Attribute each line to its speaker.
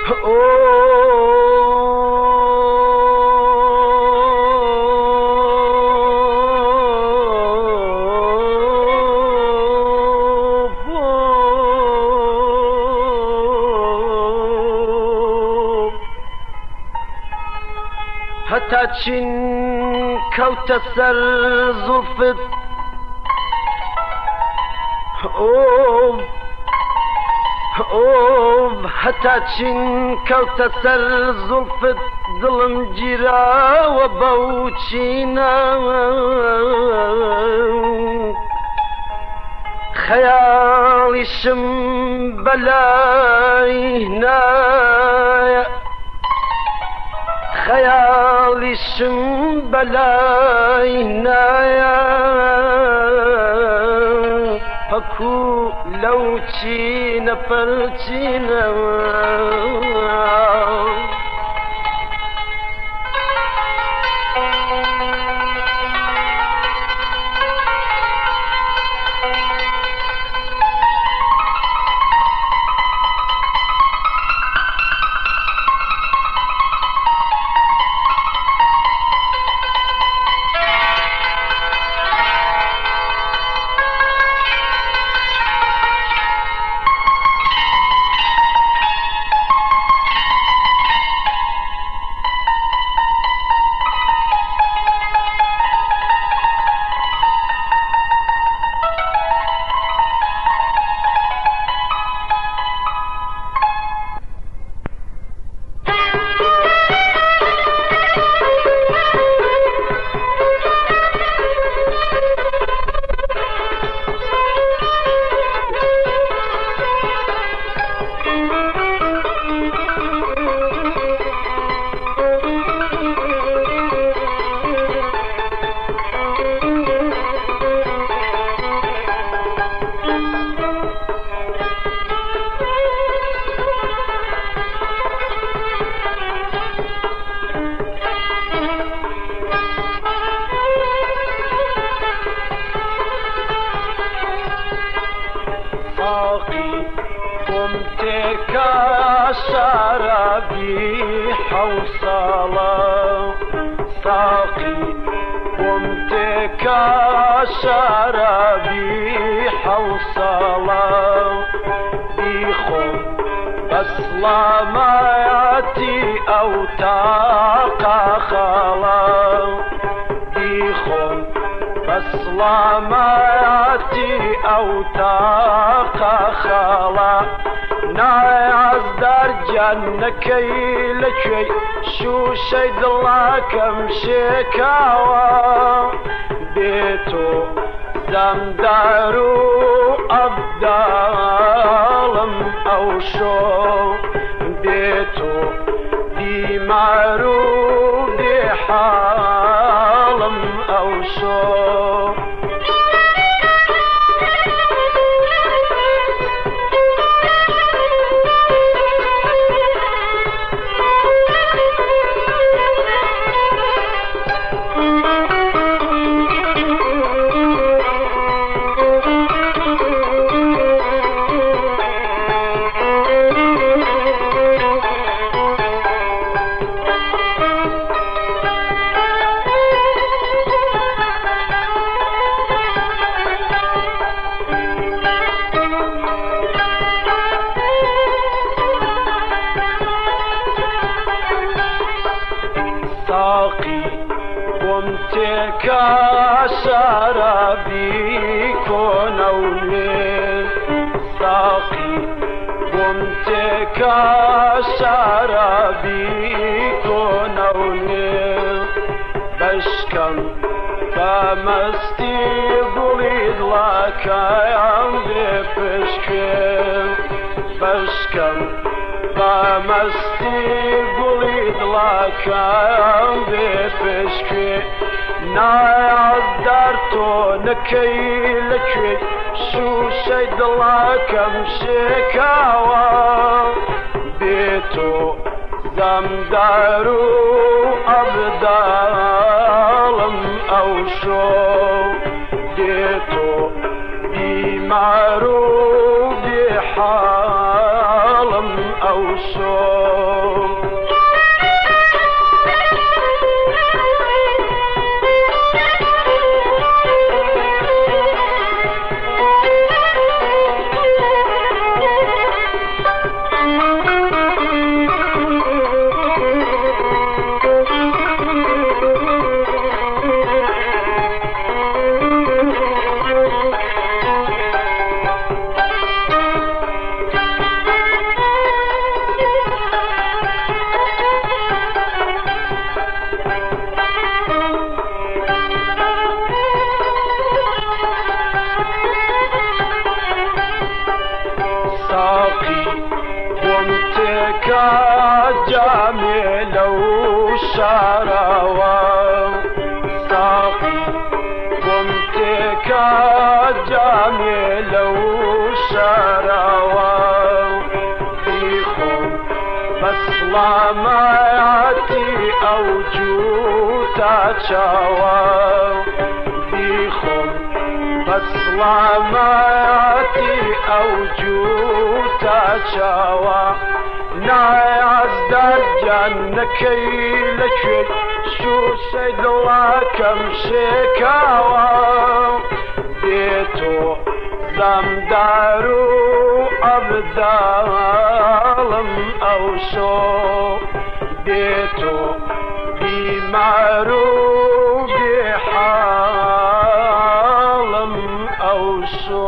Speaker 1: هەتا چین کەوتە سەر زوڵفت هەتا چین کەوتە سەر زوڵفت دڵم گیراوە بەو چینە خەیاڵیشم بەلای هێنایە خەیاڵیشم بەلای هێنایە پەکو لەو چینە پەرچینە شرابي حوصلة ساقي قمتك شرابي حوصلة بيخم أسلاماتي أو تاقى خلا بيخم أسلاماتي أو تاقى خلا نايز در جنكي لكي شو شيد الله كم شكاوى بيتو زمدارو أبدالم أو شو بيتو ديمارو بحالم أو شو قمتك شرابي كونوني ساقي قمتك شرابي كونوني بشكم فمستي قليد لك يم بفشكم بشكم فمستي قليد لك يم بفشكم نايز دارتو نكي لكي شو شيد لكم شكاوى بيتو زمدارو أبدالم أو شو بيتو بيمارو بحالم أو شوق قمتك جميل وشروى ساقي قمتك جميل وشروى بيخم بس لاماتي أوجوتا شوى بيخم بس لاماتي أوجوتا شوى نايز در جنكي لكي شو سيد الله كم شكاوى بيتو زمدارو أبدالم أو شو بيتو بمعروف حالم أو شو